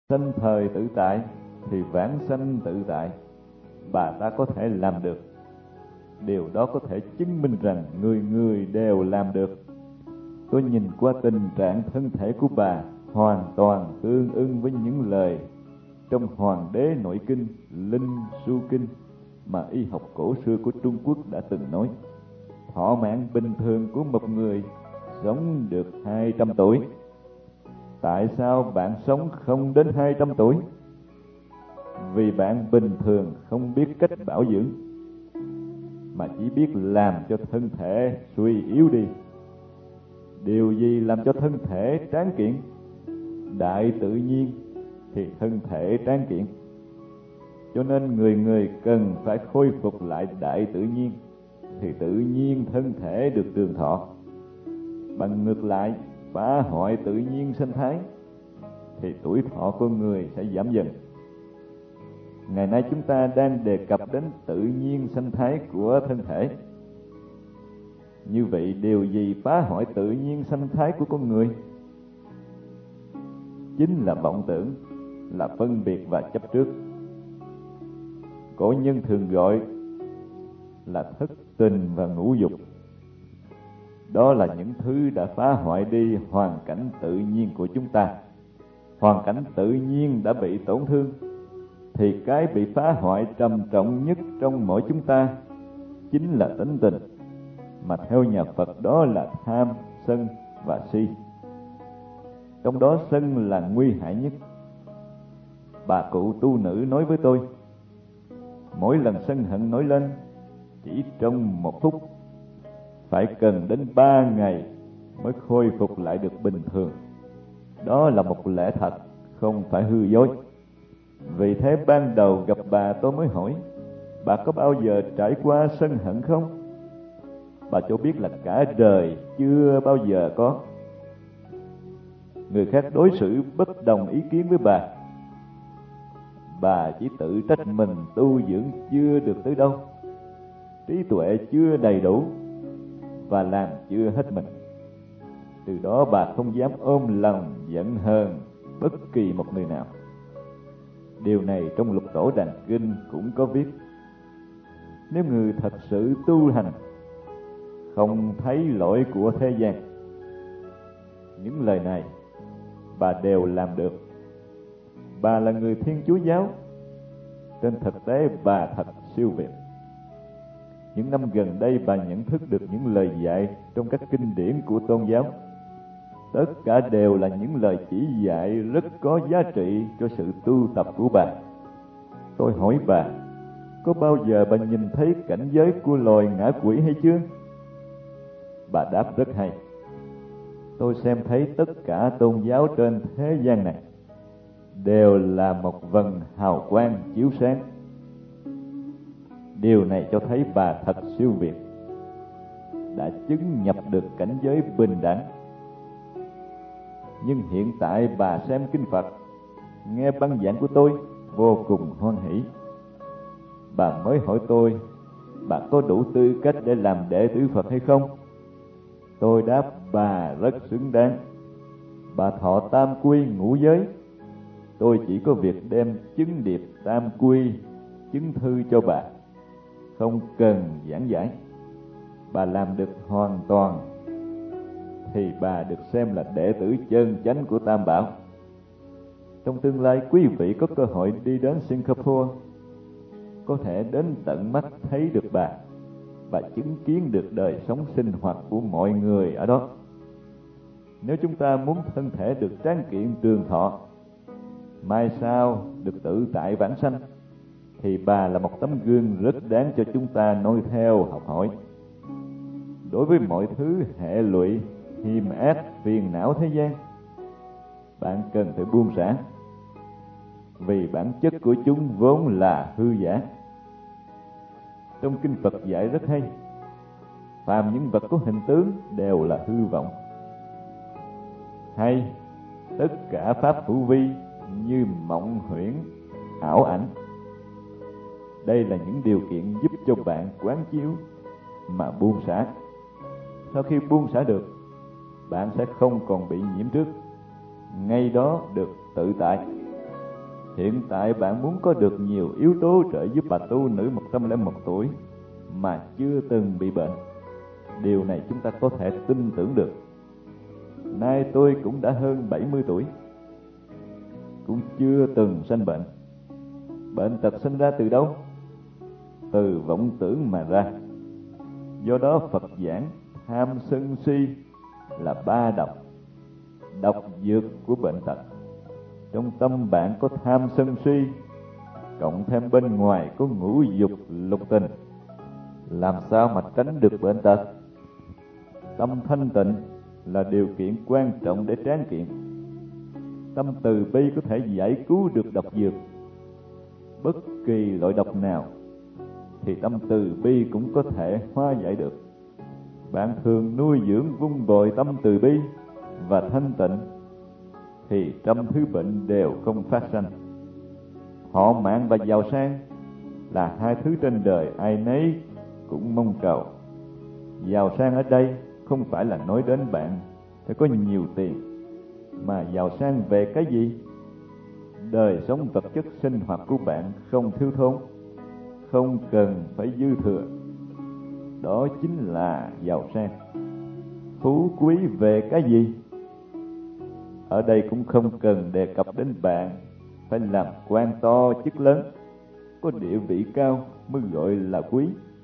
Sanh thời tự tại thì vãng sanh tự tại. Bà ta có thể làm được. Điều đó có thể chứng minh rằng người người đều làm được. Tôi nhìn qua tình trạng thân thể của bà hoàn toàn tương ưng với những lời trong Hoàng đế Nội Kinh, Linh Su Kinh mà y học cổ xưa của Trung Quốc đã từng nói. Thọ mạng bình thường của một người sống được 200 tuổi. Tại sao bạn sống không đến 200 tuổi? Vì bạn bình thường không biết cách bảo dưỡng, mà chỉ biết làm cho thân thể suy yếu đi. Điều gì làm cho thân thể tráng kiện? Đại tự nhiên thì thân thể tráng kiện. Cho nên người người cần phải khôi phục lại đại tự nhiên, thì tự nhiên thân thể được trường thọ. Bằng ngược lại, phá hoại tự nhiên sinh thái, thì tuổi thọ của người sẽ giảm dần. Ngày nay chúng ta đang đề cập đến tự nhiên sinh thái của thân thể. Như vậy điều gì phá hoại tự nhiên sinh thái của con người? Chính là vọng tưởng, là phân biệt và chấp trước. Cổ nhân thường gọi là thất tình và ngũ dục. Đó là những thứ đã phá hoại đi hoàn cảnh tự nhiên của chúng ta. Hoàn cảnh tự nhiên đã bị tổn thương, thì cái bị phá hoại trầm trọng nhất trong mỗi chúng ta chính là tánh tình, mà theo nhà Phật đó là tham, sân và si. Trong đó sân là nguy hại nhất. Bà cụ tu nữ nói với tôi, mỗi lần sân hận nổi lên, chỉ trong 1 phút, phải cần đến 3 ngày mới khôi phục lại được bình thường. Đó là một lẽ thật, không phải hư dối. Vì thế ban đầu gặp bà tôi mới hỏi, bà có bao giờ trải qua sân hận không? Bà cho biết là cả đời chưa bao giờ có. Người khác đối xử bất đồng ý kiến với bà chỉ tự trách mình tu dưỡng chưa được tới đâu, trí tuệ chưa đầy đủ và làm chưa hết mình. Từ đó bà không dám ôm lòng giận hờn bất kỳ một người nào. Điều này trong Lục Tổ Đàn Kinh cũng có viết. Nếu người thật sự tu hành, không thấy lỗi của thế gian, những lời này bà đều làm được. Bà là người Thiên Chúa giáo, trên thực tế bà thật siêu việt. Những năm gần đây bà nhận thức được những lời dạy trong các kinh điển của tôn giáo. Tất cả đều là những lời chỉ dạy rất có giá trị cho sự tu tập của bà. Tôi hỏi bà, có bao giờ bà nhìn thấy cảnh giới của loài ngã quỷ hay chưa? Bà đáp rất hay. Tôi xem thấy tất cả tôn giáo trên thế gian này đều là một vầng hào quang chiếu sáng. Điều này cho thấy bà thật siêu việt, đã chứng nhập được cảnh giới bình đẳng. Nhưng hiện tại bà xem kinh Phật, nghe băng giảng của tôi vô cùng hoan hỷ. Bà mới hỏi tôi, bà có đủ tư cách để làm đệ tử Phật hay không? Tôi đáp bà rất xứng đáng. Bà thọ tam quy ngũ giới, tôi chỉ có việc đem chứng điệp tam quy chứng thư cho bà, không cần giảng giải. Bà làm được hoàn toàn, thì bà được xem là đệ tử chân chánh của Tam Bảo. Trong tương lai quý vị có cơ hội đi đến Singapore, có thể đến tận mắt thấy được bà và chứng kiến được đời sống sinh hoạt của mọi người ở đó. Nếu chúng ta muốn thân thể được tráng kiện trường thọ, mai sau được tự tại vãng sanh, thì bà là một tấm gương rất đáng cho chúng ta noi theo học hỏi. Đối với mọi thứ hệ lụy, hiềm ác, phiền não thế gian, bạn cần phải buông xả, vì bản chất của chúng vốn là hư giả. Trong kinh Phật dạy rất hay, phàm những vật có hình tướng đều là hư vọng. Hay, tất cả pháp hữu vi như mộng huyễn, ảo ảnh. Đây là những điều kiện giúp cho bạn quán chiếu mà buông xả. Sau khi buông xả được, bạn sẽ không còn bị nhiễm trước, ngay đó được tự tại. Hiện tại bạn muốn có được nhiều yếu tố trợ giúp bà tu nữ 101 tuổi mà chưa từng bị bệnh. Điều này chúng ta có thể tin tưởng được. Nay tôi cũng đã hơn 70 tuổi, cũng chưa từng sanh bệnh. Bệnh tật sinh ra từ đâu? Từ vọng tưởng mà ra. Do đó Phật giảng tham sân si là ba độc, độc dược của bệnh tật. Trong tâm bạn có tham sân si, cộng thêm bên ngoài có ngũ dục lục tình, làm sao mà tránh được bệnh tật? Tâm thanh tịnh là điều kiện quan trọng để tráng kiện. Tâm từ bi có thể giải cứu được độc dược. Bất kỳ loại độc nào thì tâm từ bi cũng có thể hóa giải được. Bạn thường nuôi dưỡng vun bồi tâm từ bi và thanh tịnh thì trăm thứ bệnh đều không phát sanh. Họ mạng và giàu sang là hai thứ trên đời ai nấy cũng mong cầu. Giàu sang ở đây không phải là nói đến bạn phải có nhiều tiền, mà giàu sang về cái gì? Đời sống vật chất sinh hoạt của bạn không thiếu thốn, không cần phải dư thừa. Đó chính là giàu sang. Phú quý về cái gì? Ở đây cũng không cần đề cập đến bạn phải làm quan to chức lớn, có địa vị cao mới gọi là quý.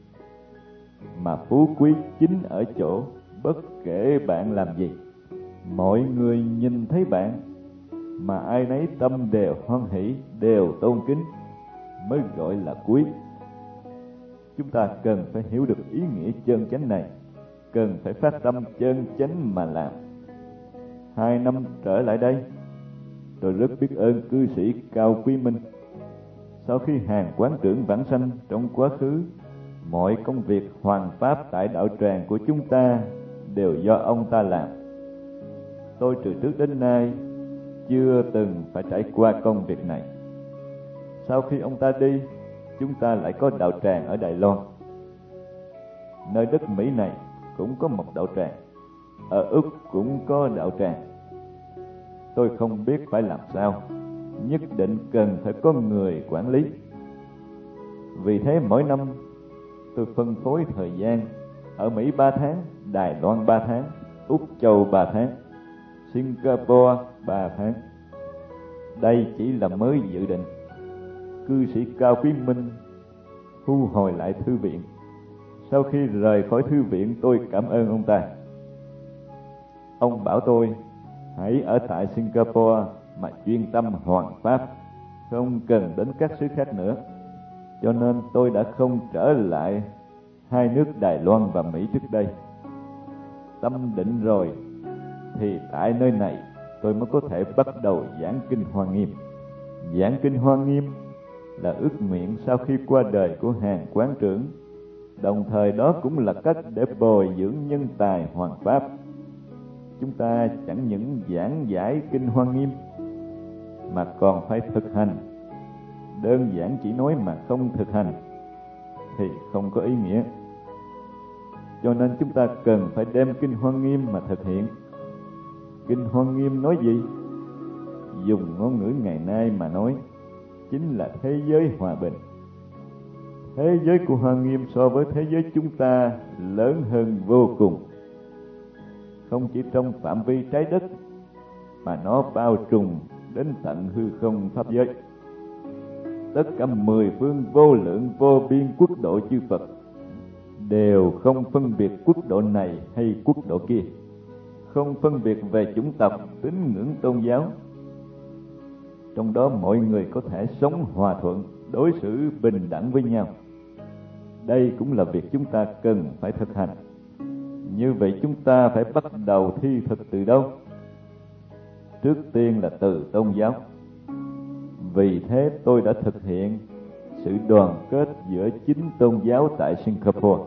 Mà phú quý chính ở chỗ bất kể bạn làm gì, mọi người nhìn thấy bạn mà ai nấy tâm đều hoan hỷ, đều tôn kính, mới gọi là quý. Chúng ta cần phải hiểu được ý nghĩa chân chánh này, cần phải phát tâm chân chánh mà làm. 2 năm trở lại đây, tôi rất biết ơn cư sĩ Cao Quý Minh. Sau khi hàng quán trưởng vãng sanh trong quá khứ, mọi công việc hoàn pháp tại đạo tràng của chúng ta đều do ông ta làm. Tôi từ trước đến nay chưa từng phải trải qua công việc này. Sau khi ông ta đi, chúng ta lại có đạo tràng ở Đài Loan. Nơi đất Mỹ này cũng có một đạo tràng, ở Úc cũng có đạo tràng. Tôi không biết phải làm sao, nhất định cần phải có người quản lý. Vì thế mỗi năm tôi phân phối thời gian ở Mỹ 3 tháng, Đài Loan 3 tháng, Úc Châu 3 tháng, Singapore 3 tháng. Đây chỉ là mới dự định. Cư sĩ Cao Quý Minh thu hồi lại thư viện. Sau khi rời khỏi thư viện, tôi cảm ơn ông ta. Ông bảo tôi hãy ở tại Singapore mà chuyên tâm hoàn pháp, không cần đến các xứ khác nữa. Cho nên tôi đã không trở lại hai nước Đài Loan và Mỹ trước đây. Tâm định rồi thì tại nơi này tôi mới có thể bắt đầu giảng kinh Hoa Nghiêm. Giảng kinh Hoa Nghiêm là ước nguyện sau khi qua đời của hàng quán trưởng, đồng thời đó cũng là cách để bồi dưỡng nhân tài hoàn pháp. Chúng ta chẳng những giảng giải kinh Hoa Nghiêm mà còn phải thực hành. Đơn giản chỉ nói mà không thực hành thì không có ý nghĩa. Cho nên chúng ta cần phải đem kinh Hoa Nghiêm mà thực hiện. Kinh Hoa Nghiêm nói gì? Dùng ngôn ngữ ngày nay mà nói, chính là thế giới hòa bình. Thế giới của Hoa Nghiêm so với thế giới chúng ta lớn hơn vô cùng. Không chỉ trong phạm vi trái đất, mà nó bao trùm đến tận hư không pháp giới. Tất cả 10 phương vô lượng vô biên quốc độ chư Phật đều không phân biệt quốc độ này hay quốc độ kia, không phân biệt về chủng tộc, tín ngưỡng tôn giáo. Trong đó mọi người có thể sống hòa thuận, đối xử bình đẳng với nhau. Đây cũng là việc chúng ta cần phải thực hành. Như vậy chúng ta phải bắt đầu thi thực từ đâu? Trước tiên là từ tôn giáo. Vì thế tôi đã thực hiện sự đoàn kết giữa 9 tôn giáo tại Singapore.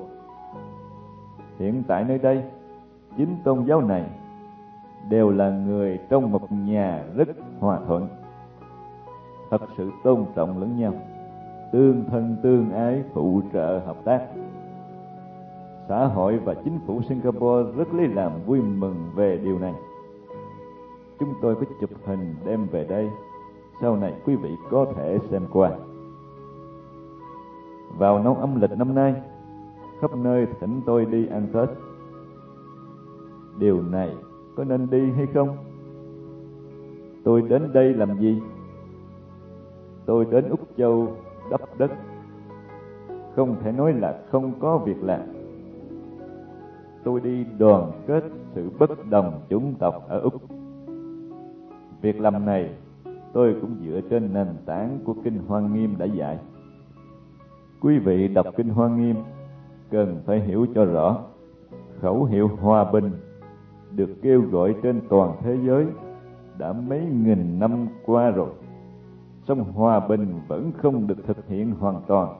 Hiện tại nơi đây, 9 tôn giáo này đều là người trong một nhà rất hòa thuận, thật sự tôn trọng lẫn nhau, tương thân tương ái, phụ trợ hợp tác. Xã hội và chính phủ Singapore rất lấy làm vui mừng về điều này. Chúng tôi có chụp hình đem về đây, sau này quý vị có thể xem qua. Vào năm âm lịch năm nay, khắp nơi thỉnh tôi đi ăn Tết. Điều này có nên đi hay không? Tôi đến đây làm gì? Tôi đến Úc Châu đắp đất, không thể nói là không có việc làm. Tôi đi đoàn kết sự bất đồng chủng tộc ở Úc. Việc làm này tôi cũng dựa trên nền tảng của Kinh Hoa Nghiêm đã dạy. Quý vị đọc Kinh Hoa Nghiêm cần phải hiểu cho rõ, khẩu hiệu hòa bình được kêu gọi trên toàn thế giới đã mấy nghìn năm qua rồi, song hòa bình vẫn không được thực hiện hoàn toàn.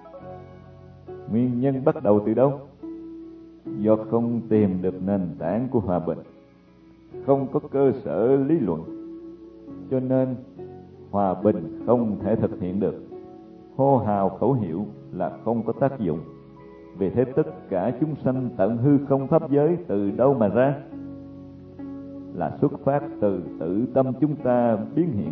Nguyên nhân bắt đầu từ đâu? Do không tìm được nền tảng của hòa bình, không có cơ sở lý luận, cho nên hòa bình không thể thực hiện được. Hô hào khẩu hiệu là không có tác dụng. Vì thế tất cả chúng sanh tận hư không pháp giới từ đâu mà ra? Là xuất phát từ tự tâm chúng ta biến hiện.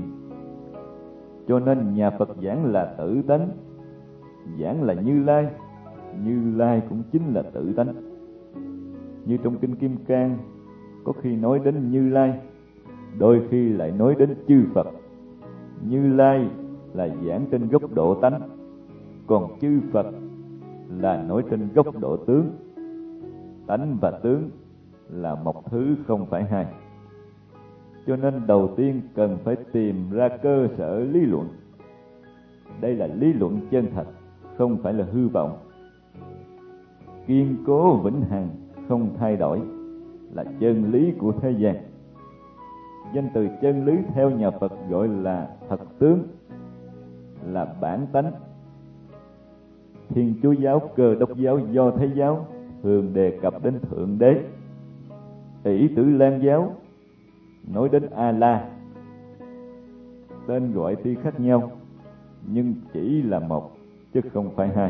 Cho nên nhà Phật giảng là tự tánh, giảng là Như Lai. Như Lai cũng chính là tự tánh. Như trong Kinh Kim Cang, có khi nói đến Như Lai, đôi khi lại nói đến chư Phật. Như Lai là giảng trên góc độ tánh, còn chư Phật là nói trên góc độ tướng. Tánh và tướng là một thứ không phải hai. Cho nên đầu tiên cần phải tìm ra cơ sở lý luận. Đây là lý luận chân thật, không phải là hư vọng. Kiên cố vĩnh hằng, không thay đổi, là chân lý của thế gian. Danh từ chân lý theo nhà Phật gọi là thật tướng, là bản tánh. Thiên Chúa giáo, Cơ Đốc giáo, Do Thái giáo thường đề cập đến Thượng Đế. Ỷ Tử Lan giáo nói đến A-la. Tên gọi tuy khác nhau, nhưng chỉ là một, chứ không phải hai.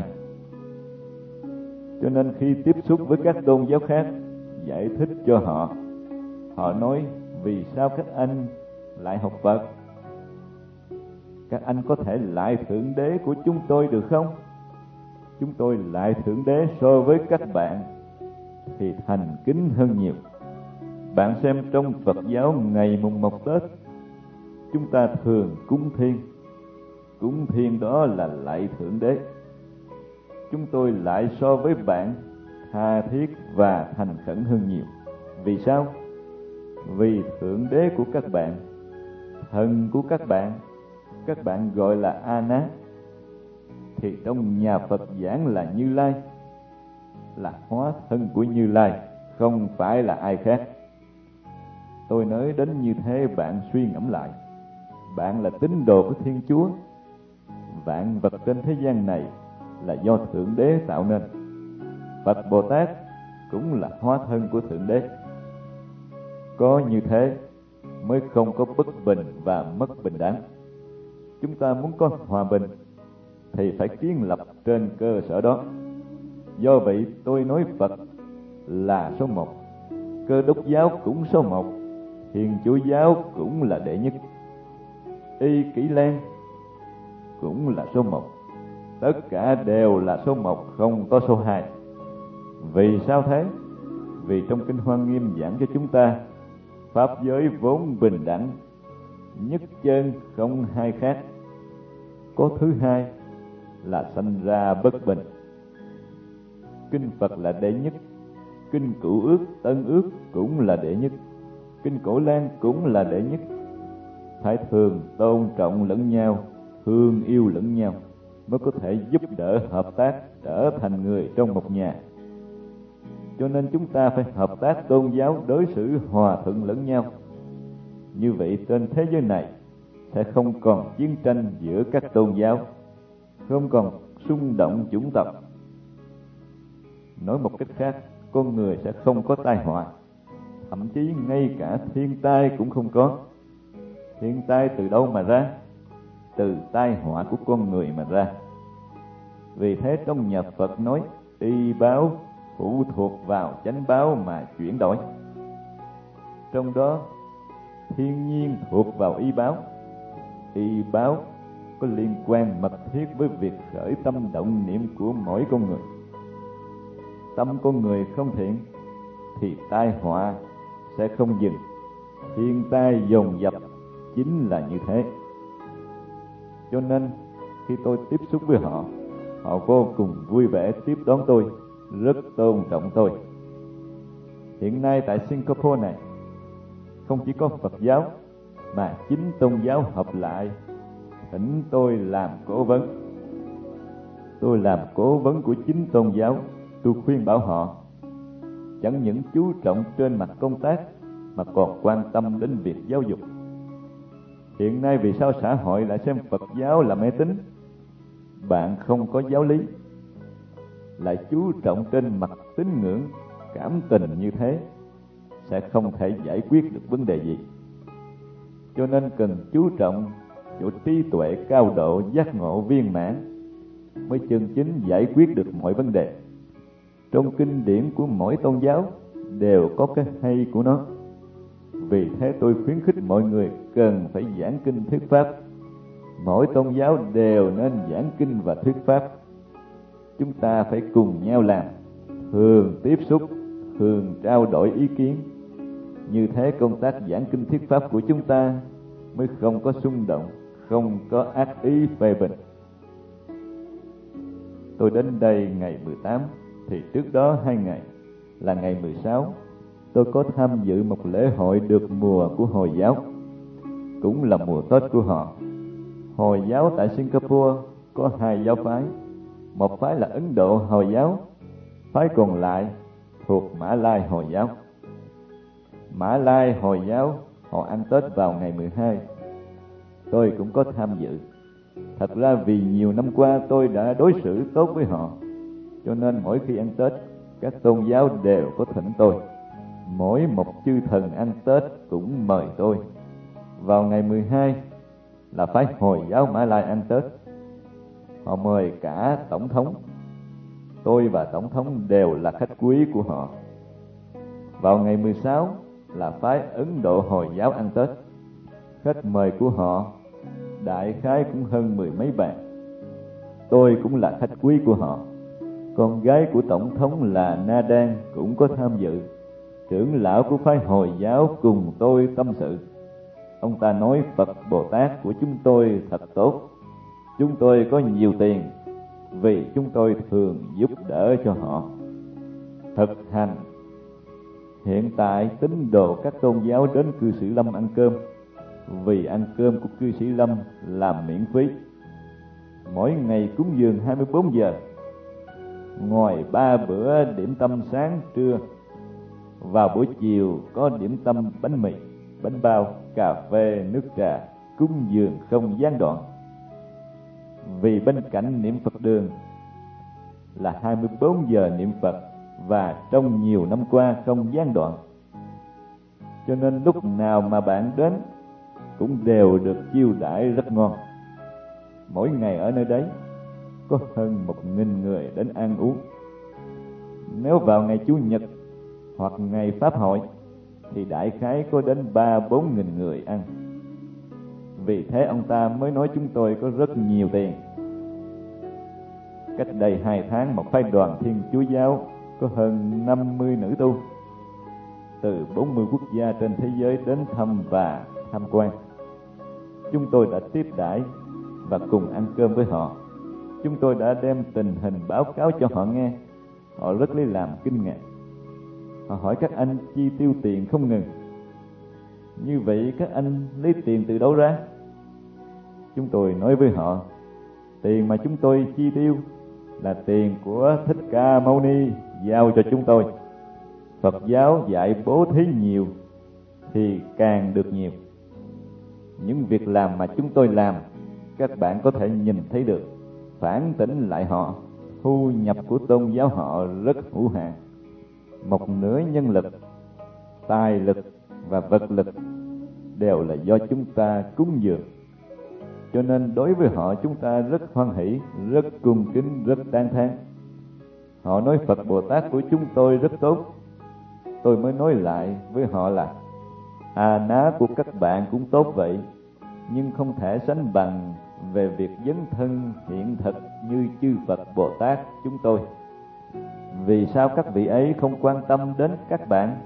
Cho nên khi tiếp xúc với các tôn giáo khác, giải thích cho họ, họ nói vì sao các anh lại học Phật? Các anh có thể lại Thượng Đế của chúng tôi được không? Chúng tôi lại Thượng Đế so với các bạn thì thành kính hơn nhiều. Bạn xem trong Phật giáo ngày mùng 1 Tết, chúng ta thường cúng thiên. Cúng thiên đó là lạy Thượng Đế. Chúng tôi lại so với bạn tha thiết và thành khẩn hơn nhiều. Vì sao? Vì Thượng Đế của các bạn, thần của các bạn gọi là A-Nát, thì trong nhà Phật giảng là Như Lai, là hóa thân của Như Lai, không phải là ai khác. Tôi nói đến như thế bạn suy ngẫm lại. Bạn là tín đồ của Thiên Chúa. Vạn vật trên thế gian này là do Thượng Đế tạo nên. Phật Bồ Tát cũng là hóa thân của Thượng Đế. Có như thế mới không có bất bình và mất bình đẳng. Chúng ta muốn có hòa bình thì phải kiến lập trên cơ sở đó. Do vậy tôi nói Phật là số một, Cơ Đốc giáo cũng số một, Thiên Chúa giáo cũng là đệ nhất, Y Kỷ Lan cũng là số một. Tất cả đều là số một, không có số hai. Vì sao thế? Vì trong Kinh Hoa Nghiêm giảng cho chúng ta, pháp giới vốn bình đẳng, nhất chân không hai khác. Có thứ hai là sanh ra bất bình. Kinh Phật là đệ nhất, Kinh Cựu Ước, Tân Ước cũng là đệ nhất, Kinh Cổ Lan cũng là đệ nhất. Phải thường tôn trọng lẫn nhau, thương yêu lẫn nhau, mới có thể giúp đỡ hợp tác, trở thành người trong một nhà. Cho nên chúng ta phải hợp tác tôn giáo, đối xử hòa thuận lẫn nhau. Như vậy trên thế giới này sẽ không còn chiến tranh giữa các tôn giáo, không còn xung động chủng tộc. Nói một cách khác, con người sẽ không có tai họa, thậm chí ngay cả thiên tai cũng không có. Thiên tai từ đâu mà ra? Từ tai họa của con người mà ra. Vì thế trong nhà Phật nói, y báo phụ thuộc vào chánh báo mà chuyển đổi. Trong đó thiên nhiên thuộc vào y báo, y báo có liên quan mật thiết với việc khởi tâm động niệm của mỗi con người. Tâm con người không thiện thì tai họa sẽ không dừng, thiên tai dồn dập chính là như thế. Cho nên khi tôi tiếp xúc với họ, họ vô cùng vui vẻ tiếp đón tôi, rất tôn trọng tôi. Hiện nay tại Singapore này, không chỉ có Phật giáo mà 9 tôn giáo hợp lại thỉnh tôi làm cố vấn. Tôi làm cố vấn của 9 tôn giáo. Tôi khuyên bảo họ chẳng những chú trọng trên mặt công tác mà còn quan tâm đến việc giáo dục. Hiện nay vì sao xã hội lại xem Phật giáo là mê tín? Bạn không có giáo lý, lại chú trọng trên mặt tín ngưỡng, cảm tình như thế, sẽ không thể giải quyết được vấn đề gì. Cho nên cần chú trọng chỗ trí tuệ cao độ, giác ngộ viên mãn mới chân chính giải quyết được mọi vấn đề. Trong kinh điển của mỗi tôn giáo đều có cái hay của nó. Vì thế tôi khuyến khích mọi người cần phải giảng kinh thuyết pháp. Mỗi tôn giáo đều nên giảng kinh và thuyết pháp. Chúng ta phải cùng nhau làm, thường tiếp xúc, thường trao đổi ý kiến. Như thế công tác giảng kinh thuyết pháp của chúng ta mới không có xung động, không có ác ý phê bình. Tôi đến đây ngày 18, thì trước đó 2 ngày là ngày 16, tôi có tham dự một lễ hội được mùa của Hồi giáo, cũng là mùa Tết của họ. Hồi giáo tại Singapore có 2 giáo phái, một phái là Ấn Độ Hồi giáo, phái còn lại thuộc Mã Lai Hồi giáo. Mã Lai Hồi giáo họ ăn Tết vào ngày 12, tôi cũng có tham dự. Thật ra vì nhiều năm qua tôi đã đối xử tốt với họ, cho nên mỗi khi ăn Tết, các tôn giáo đều có thỉnh tôi. Mỗi một chư thần ăn Tết cũng mời tôi. Vào ngày 12 là phái Hồi giáo Mã Lai ăn Tết. Họ mời cả tổng thống. Tôi và tổng thống đều là khách quý của họ. Vào ngày 16 là phái Ấn Độ Hồi giáo ăn Tết. Khách mời của họ đại khái cũng hơn 10 mấy bàn. Tôi cũng là khách quý của họ. Con gái của tổng thống là Na Đan cũng có tham dự. Trưởng lão của phái Hồi giáo cùng tôi tâm sự. Ông ta nói Phật Bồ Tát của chúng tôi thật tốt. Chúng tôi có nhiều tiền vì chúng tôi thường giúp đỡ cho họ. Thực hành. Hiện tại tín đồ các tôn giáo đến cư sĩ Lâm ăn cơm, vì ăn cơm của cư sĩ Lâm là miễn phí. Mỗi ngày cúng dường 24 giờ, ngoài 3 bữa điểm tâm sáng trưa, vào buổi chiều có điểm tâm bánh mì, bánh bao, cà phê, nước trà, cúng dường không gián đoạn. Vì bên cạnh niệm Phật đường là 24 giờ niệm Phật, và trong nhiều năm qua không gián đoạn. Cho nên lúc nào mà bạn đến cũng đều được chiêu đãi rất ngon. Mỗi ngày ở nơi đấy có hơn 1.000 người đến ăn uống. Nếu vào ngày Chủ nhật hoặc ngày Pháp hội thì đại khái có đến 3-4 nghìn người ăn. Vì thế ông ta mới nói chúng tôi có rất nhiều tiền. Cách đây 2 tháng, một phái đoàn Thiên Chúa giáo có hơn 50 nữ tu từ 40 quốc gia trên thế giới đến thăm và tham quan. Chúng tôi đã tiếp đãi và cùng ăn cơm với họ. Chúng tôi đã đem tình hình báo cáo cho họ nghe. Họ rất lấy làm kinh ngạc. Họ hỏi các anh chi tiêu tiền không ngừng. Như vậy các anh lấy tiền từ đâu ra? Chúng tôi nói với họ, tiền mà chúng tôi chi tiêu là tiền của Thích Ca Mâu Ni giao cho chúng tôi. Phật giáo dạy bố thí nhiều thì càng được nhiều. Những việc làm mà chúng tôi làm, các bạn có thể nhìn thấy được. Phản tỉnh lại họ, thu nhập của tôn giáo họ rất hữu hạn. Một nửa nhân lực, tài lực và vật lực đều là do chúng ta cúng dường. Cho nên đối với họ chúng ta rất hoan hỷ, rất cung kính, rất tán thán. Họ nói Phật Bồ Tát của chúng tôi rất tốt. Tôi mới nói lại với họ là ná của các bạn cũng tốt vậy. nhưng không thể sánh bằng về việc dấn thân hiện thực như chư Phật Bồ Tát chúng tôi. Vì sao các vị ấy không quan tâm đến các bạn?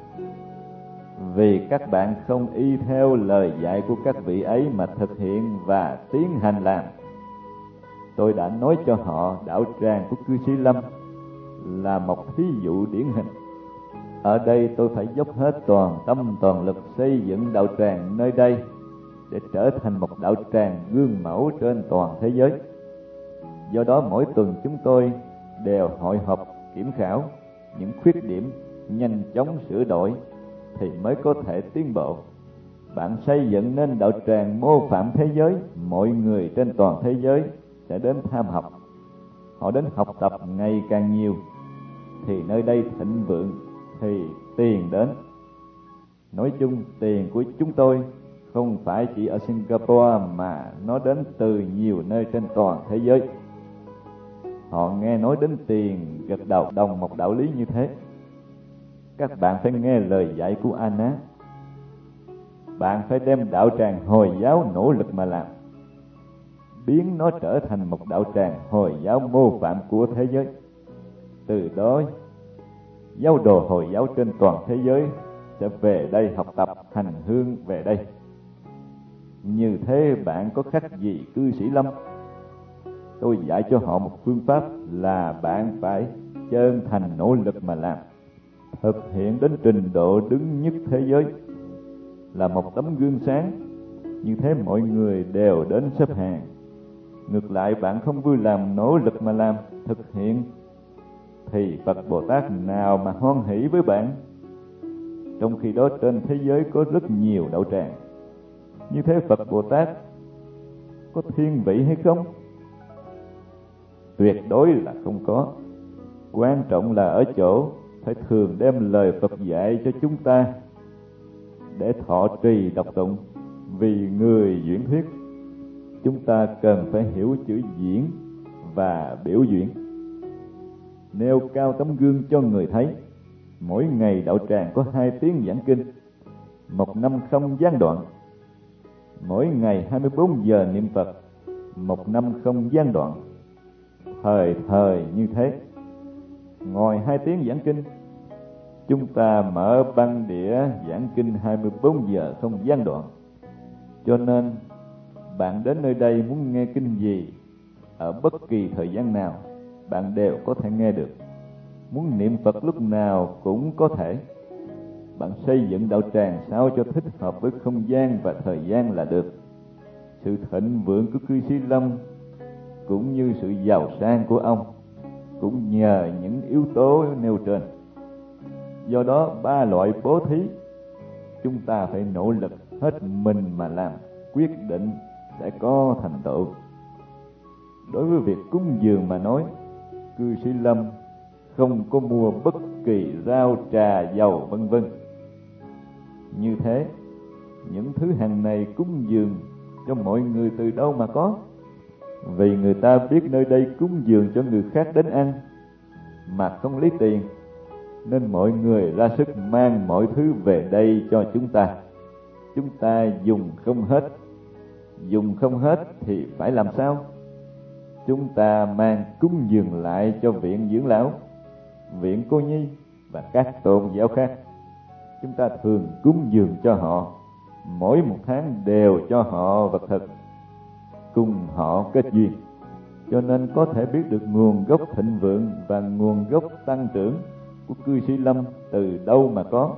Vì các bạn không y theo lời dạy của các vị ấy mà thực hiện và tiến hành làm. Tôi đã nói cho họ đạo tràng của cư sĩ Lâm là một thí dụ điển hình. Ở đây tôi phải dốc hết toàn tâm toàn lực xây dựng đạo tràng nơi đây để trở thành một đạo tràng gương mẫu trên toàn thế giới. Do đó mỗi tuần chúng tôi đều hội họp kiểm khảo những khuyết điểm, nhanh chóng sửa đổi thì mới có thể tiến bộ. Bạn xây dựng nên đạo tràng mô phạm thế giới, mọi người trên toàn thế giới sẽ đến tham học. Họ đến học tập ngày càng nhiều thì nơi đây thịnh vượng thì tiền đến. Nói chung tiền của chúng tôi không phải chỉ ở Singapore mà nó đến từ nhiều nơi trên toàn thế giới. Họ nghe nói đến tiền gật đầu đồng một đạo lý như thế. Các bạn phải nghe lời dạy của A Nan. Bạn phải đem đạo tràng Hồi giáo nỗ lực mà làm, biến nó trở thành một đạo tràng Hồi giáo mô phạm của thế giới. Từ đó giáo đồ Hồi giáo trên toàn thế giới sẽ về đây học tập, hành hương về đây. Như thế bạn có khác gì cư sĩ Lâm? Tôi dạy cho họ một phương pháp là bạn phải chân thành nỗ lực mà làm, thực hiện đến trình độ đứng nhất thế giới, là một tấm gương sáng. Như thế mọi người đều đến xếp hàng. Ngược lại bạn không vui làm, nỗ lực mà làm, thực hiện, thì Phật Bồ Tát nào mà hoan hỷ với bạn? Trong khi đó trên thế giới có rất nhiều đạo tràng. Như thế Phật Bồ Tát có thiên vị hay không? Tuyệt đối là không có. Quan trọng là ở chỗ phải thường đem lời Phật dạy cho chúng ta để thọ trì đọc tụng. Vì người diễn thuyết, chúng ta cần phải hiểu chữ diễn và biểu diễn, nêu cao tấm gương cho người thấy. Mỗi ngày đạo tràng có 2 tiếng giảng kinh, 1 năm không gián đoạn. Mỗi ngày 24 giờ niệm Phật, 1 năm không gián đoạn. Thời thời như thế. Ngoài 2 tiếng giảng kinh, chúng ta mở băng đĩa giảng kinh 24 giờ không gián đoạn. Cho nên bạn đến nơi đây muốn nghe kinh gì ở bất kỳ thời gian nào, bạn đều có thể nghe được. Muốn niệm Phật lúc nào cũng có thể. Bạn xây dựng đạo tràng sao cho thích hợp với không gian và thời gian là được. Sự thịnh vượng của cư sĩ Lâm cũng như sự giàu sang của ông cũng nhờ những yếu tố nêu trên. Do đó 3 loại bố thí chúng ta phải nỗ lực hết mình mà làm, quyết định sẽ có thành tựu. Đối với việc cúng dường mà nói, cư sĩ Lâm không có mua bất kỳ rau, trà, dầu vân vân. Như thế, những thứ hàng này cúng dường cho mọi người từ đâu mà có? Vì người ta biết nơi đây cúng dường cho người khác đến ăn mà không lấy tiền, nên mọi người ra sức mang mọi thứ về đây cho chúng ta. Chúng ta dùng không hết. Dùng không hết thì phải làm sao? Chúng ta mang cúng dường lại cho viện dưỡng lão, viện cô nhi và các tôn giáo khác. Chúng ta thường cúng dường cho họ, mỗi 1 tháng đều cho họ vật thực, cùng họ kết duyên. Cho nên có thể biết được nguồn gốc thịnh vượng và nguồn gốc tăng trưởng của cư sĩ Lâm từ đâu mà có.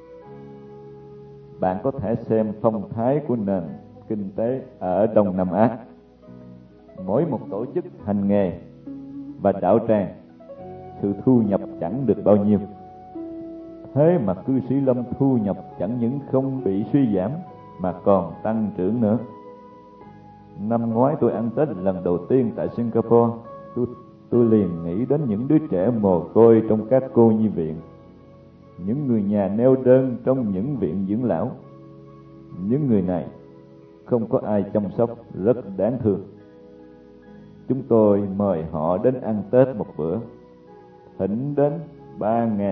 Bạn có thể xem phong thái của nền kinh tế ở Đông Nam Á. Mỗi một tổ chức hành nghề và đạo tràng, sự thu nhập chẳng được bao nhiêu. Thế mà cư sĩ Lâm thu nhập chẳng những không bị suy giảm mà còn tăng trưởng nữa. Năm ngoái tôi ăn Tết lần đầu tiên tại Singapore, tôi liền nghĩ đến những đứa trẻ mồ côi trong các cô nhi viện, những người nhà neo đơn trong những viện dưỡng lão. Những người này không có ai chăm sóc, rất đáng thương. Chúng tôi mời họ đến ăn Tết một bữa, thỉnh đến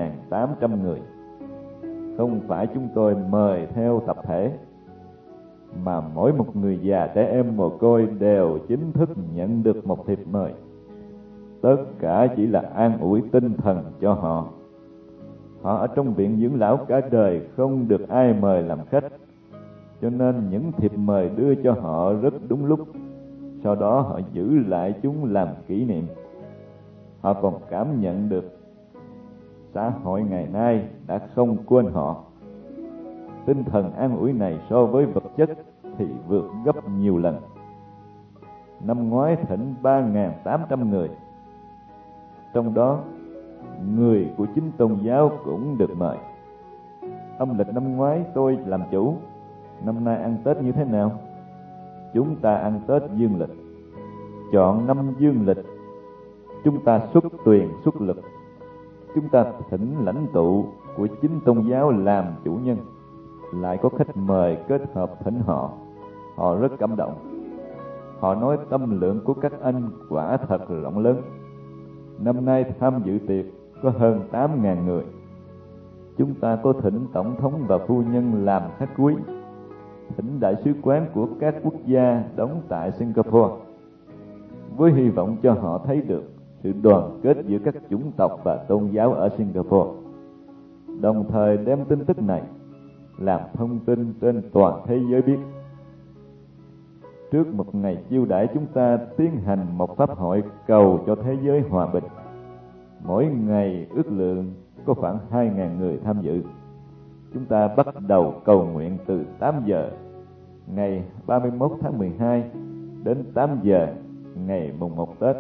3.800 người. Không phải chúng tôi mời theo tập thể, mà mỗi một người già trẻ em mồ côi đều chính thức nhận được một thiệp mời. Tất cả chỉ là an ủi tinh thần cho họ. Họ ở trong viện dưỡng lão cả đời không được ai mời làm khách, cho nên những thiệp mời đưa cho họ rất đúng lúc. Sau đó họ giữ lại chúng làm kỷ niệm. Họ còn cảm nhận được xã hội ngày nay đã không quên họ. Tinh thần an ủi này so với vật chất thì vượt gấp nhiều lần. Năm ngoái thỉnh 3.800 người, trong đó người của chính tôn giáo cũng được mời. Âm lịch năm ngoái tôi làm chủ, năm nay ăn Tết như thế nào? Chúng ta ăn Tết dương lịch. Chọn năm dương lịch, chúng ta xuất tuyền xuất lực. Chúng ta thỉnh lãnh tụ của chính tôn giáo làm chủ nhân, lại có khách mời kết hợp thỉnh họ. Họ rất cảm động. Họ nói tâm lượng của các anh quả thật rộng lớn. Năm nay tham dự tiệc có hơn 8.000 người. Chúng ta có thỉnh tổng thống và phu nhân làm khách quý, thỉnh đại sứ quán của các quốc gia đóng tại Singapore, với hy vọng cho họ thấy được sự đoàn kết giữa các chủng tộc và tôn giáo ở Singapore, đồng thời đem tin tức này làm thông tin trên toàn thế giới biết. Trước một ngày chiêu đãi, chúng ta tiến hành một pháp hội cầu cho thế giới hòa bình. Mỗi ngày ước lượng có khoảng 2.000 người tham dự. Chúng ta bắt đầu cầu nguyện từ 8 giờ ngày 31 tháng 12 đến 8 giờ ngày mùng 1 Tết.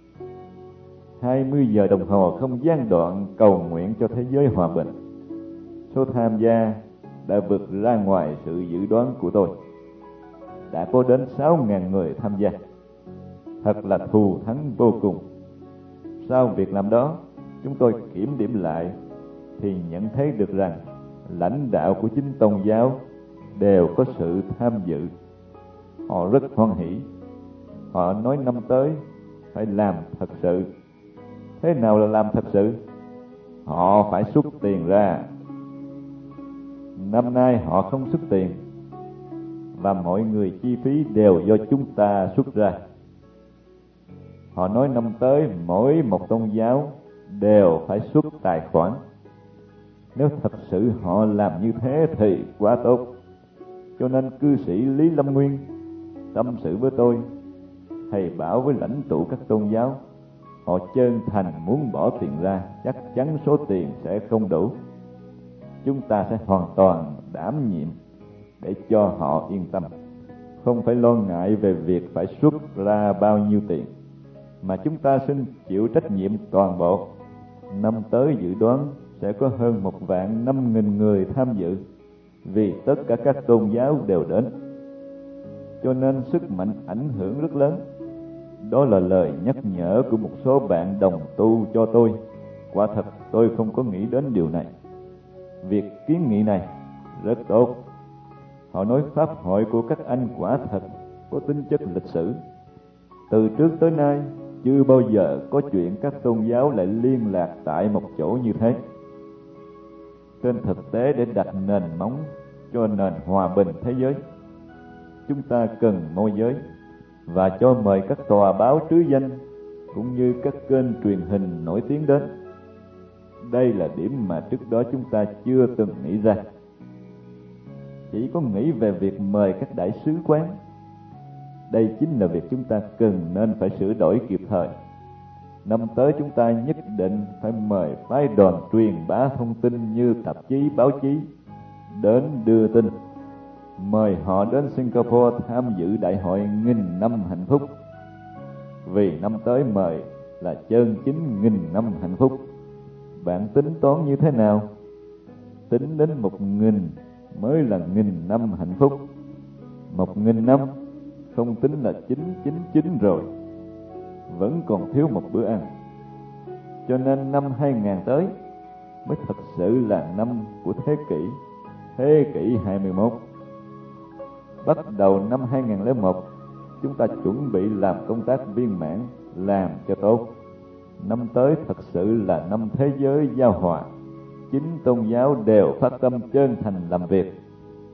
20 giờ đồng hồ không gian đoạn cầu nguyện cho thế giới hòa bình. Số tham gia đã vượt ra ngoài sự dự đoán của tôi. Đã có đến 6.000 người tham gia. Thật là thù thắng vô cùng. Sau việc làm đó, chúng tôi kiểm điểm lại thì nhận thấy được rằng lãnh đạo của chính tôn giáo đều có sự tham dự. Họ rất hoan hỷ. Họ nói năm tới phải làm thật sự. Thế nào là làm thật sự? Họ phải xuất tiền ra. Năm nay họ không xuất tiền, và mọi người chi phí đều do chúng ta xuất ra. Họ nói năm tới mỗi một tôn giáo đều phải xuất tài khoản. Nếu thật sự họ làm như thế thì quá tốt. Cho nên cư sĩ Lý Lâm Nguyên tâm sự với tôi, thầy bảo với lãnh tụ các tôn giáo, họ chân thành muốn bỏ tiền ra, chắc chắn số tiền sẽ không đủ. Chúng ta sẽ hoàn toàn đảm nhiệm để cho họ yên tâm, không phải lo ngại về việc phải xuất ra bao nhiêu tiền, mà chúng ta xin chịu trách nhiệm toàn bộ. Năm tới dự đoán sẽ có hơn 1.500.000 người tham dự, vì tất cả các tôn giáo đều đến. Cho nên sức mạnh ảnh hưởng rất lớn. Đó là lời nhắc nhở của một số bạn đồng tu cho tôi. Quả thật tôi không có nghĩ đến điều này. Việc kiến nghị này rất tốt. Họ nói pháp hội của các anh quả thật có tính chất lịch sử. Từ trước tới nay chưa bao giờ có chuyện các tôn giáo lại liên lạc tại một chỗ như thế. Trên thực tế, để đặt nền móng cho nền hòa bình thế giới, chúng ta cần môi giới và cho mời các tòa báo trứ danh cũng như các kênh truyền hình nổi tiếng đến. Đây là điểm mà trước đó chúng ta chưa từng nghĩ ra. Chỉ có nghĩ về việc mời các đại sứ quán. Đây chính là việc chúng ta cần nên phải sửa đổi kịp thời. Năm tới chúng ta nhất định phải mời phái đoàn truyền bá thông tin như tạp chí, báo chí đến đưa tin. Mời họ đến Singapore tham dự đại hội nghìn năm hạnh phúc. Vì năm tới mời là chân chính nghìn năm hạnh phúc. Bạn tính toán như thế nào? Tính đến 1.000 mới là nghìn năm hạnh phúc. 1.000 năm không tính là 999 rồi. Vẫn còn thiếu một bữa ăn. Cho nên năm 2000 tới mới thật sự là năm của thế kỷ 21. Bắt đầu năm 2001, chúng ta chuẩn bị làm công tác viên mãn, làm cho tốt. Năm tới thật sự là năm thế giới giao hòa. Chính tôn giáo đều phát tâm chân thành làm việc.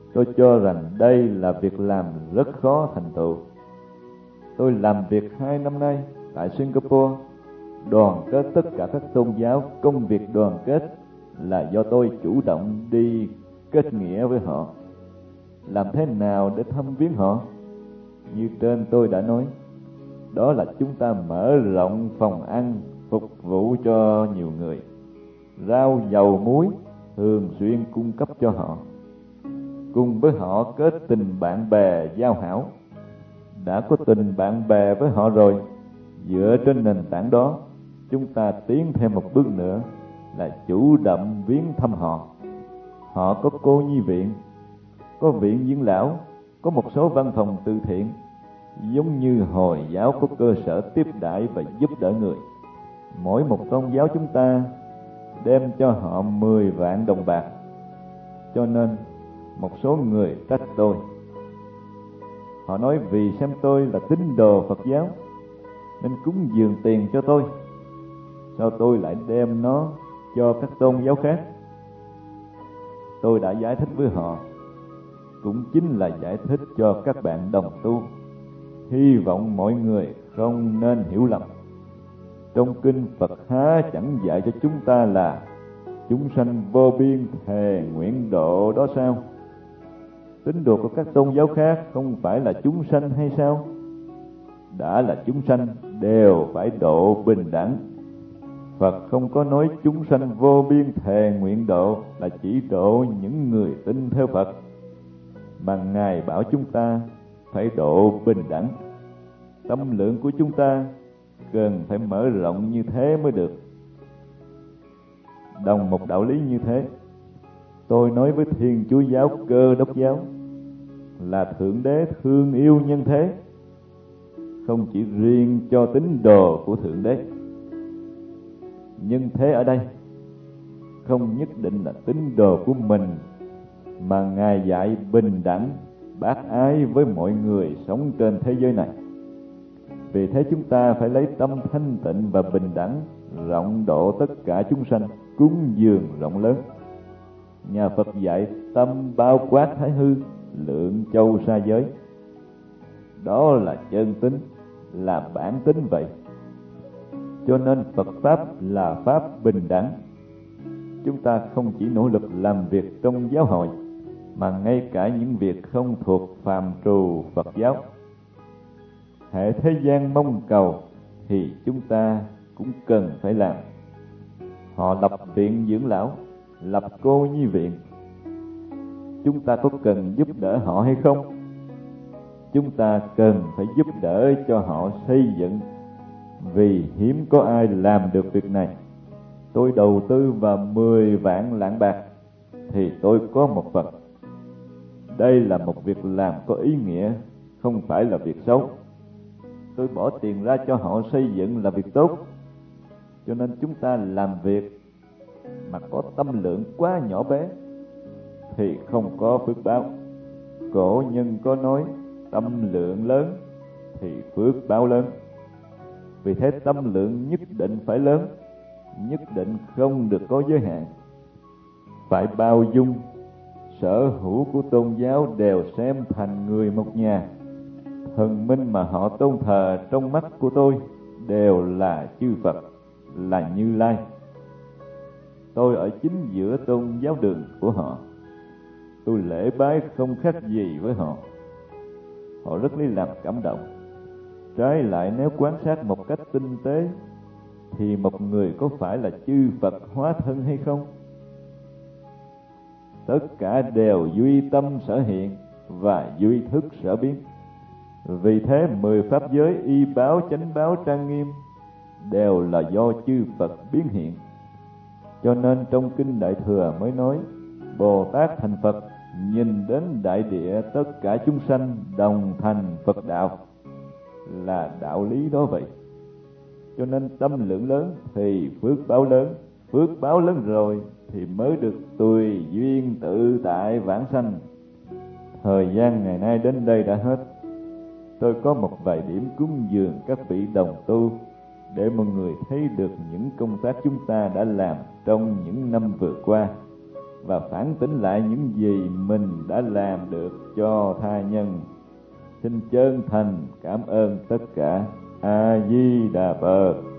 Tôi cho rằng đây là việc làm rất khó thành tựu. Tôi làm việc 2 năm nay tại Singapore, đoàn kết tất cả các tôn giáo. Công việc đoàn kết là do tôi chủ động đi kết nghĩa với họ. Làm thế nào để thăm viếng họ? Như trên tôi đã nói, đó là chúng ta mở rộng phòng ăn phục vụ cho nhiều người, rau dầu muối thường xuyên cung cấp cho họ, cùng với họ kết tình bạn bè giao hảo. Đã có tình bạn bè với họ rồi, dựa trên nền tảng đó, chúng ta tiến thêm một bước nữa là chủ động viếng thăm họ. Họ có cô nhi viện, có viện dưỡng lão, có một số văn phòng từ thiện, giống như Hồi giáo có cơ sở tiếp đãi và giúp đỡ người. Mỗi một tôn giáo chúng ta đem cho họ 10 vạn đồng bạc. Cho nên một số người trách tôi. Họ nói vì xem tôi là tín đồ Phật giáo nên cúng dường tiền cho tôi. Sao tôi lại đem nó cho các tôn giáo khác? Tôi đã giải thích với họ, cũng chính là giải thích cho các bạn đồng tu. Hy vọng mọi người không nên hiểu lầm. Trong kinh Phật há chẳng dạy cho chúng ta là chúng sanh vô biên thề nguyện độ đó sao? Tín đồ của các tôn giáo khác không phải là chúng sanh hay sao? Đã là chúng sanh đều phải độ bình đẳng. Phật không có nói chúng sanh vô biên thề nguyện độ là chỉ độ những người tin theo Phật, mà Ngài bảo chúng ta phải độ bình đẳng. Tâm lượng của chúng ta cần phải mở rộng như thế mới được. Đồng một đạo lý như thế, tôi nói với Thiên Chúa giáo Cơ Đốc giáo là Thượng Đế thương yêu nhân thế, không chỉ riêng cho tín đồ của Thượng Đế. Nhân thế ở đây không nhất định là tín đồ của mình, mà Ngài dạy bình đẳng, bác ái với mọi người sống trên thế giới này. Vì thế chúng ta phải lấy tâm thanh tịnh và bình đẳng, rộng độ tất cả chúng sanh, cúng dường rộng lớn. Nhà Phật dạy tâm bao quát thái hư, lượng châu sa giới. Đó là chân tính, là bản tính vậy. Cho nên Phật Pháp là Pháp bình đẳng. Chúng ta không chỉ nỗ lực làm việc trong giáo hội, mà ngay cả những việc không thuộc phạm trù Phật giáo. Hệ thế gian mong cầu thì chúng ta cũng cần phải làm. Họ lập viện dưỡng lão, lập cô nhi viện. Chúng ta có cần giúp đỡ họ hay không? Chúng ta cần phải giúp đỡ cho họ xây dựng, vì hiếm có ai làm được việc này. Tôi đầu tư vào 10 vạn lạng bạc thì tôi có một phần. Đây là một việc làm có ý nghĩa, không phải là việc xấu. Tôi bỏ tiền ra cho họ xây dựng là việc tốt. Cho nên chúng ta làm việc mà có tâm lượng quá nhỏ bé thì không có phước báo. Cổ nhân có nói tâm lượng lớn thì phước báo lớn. Vì thế tâm lượng nhất định phải lớn, nhất định không được có giới hạn, phải bao dung. Sở hữu của tôn giáo đều xem thành người một nhà. Thần minh mà họ tôn thờ trong mắt của tôi đều là chư Phật, là Như Lai. Tôi ở chính giữa tôn giáo đường của họ. Tôi lễ bái không khác gì với họ. Họ rất lấy làm cảm động. Trái lại, nếu quan sát một cách tinh tế thì một người có phải là chư Phật hóa thân hay không? Tất cả đều duy tâm sở hiện và duy thức sở biến. Vì thế 10 pháp giới y báo, chánh báo, trang nghiêm đều là do chư Phật biến hiện. Cho nên trong Kinh Đại Thừa mới nói Bồ Tát thành Phật, nhìn đến đại địa tất cả chúng sanh đồng thành Phật đạo, là đạo lý đó vậy. Cho nên tâm lượng lớn thì phước báo lớn, phước báo lớn rồi thì mới được tùy duyên tự tại vãng sanh. Thời gian ngày nay đến đây đã hết. Tôi có một vài điểm cúng dường các vị đồng tu để mọi người thấy được những công tác chúng ta đã làm trong những năm vừa qua. và phản tỉnh lại những gì mình đã làm được cho tha nhân. Xin chân thành cảm ơn tất cả. A Di Đà Phật.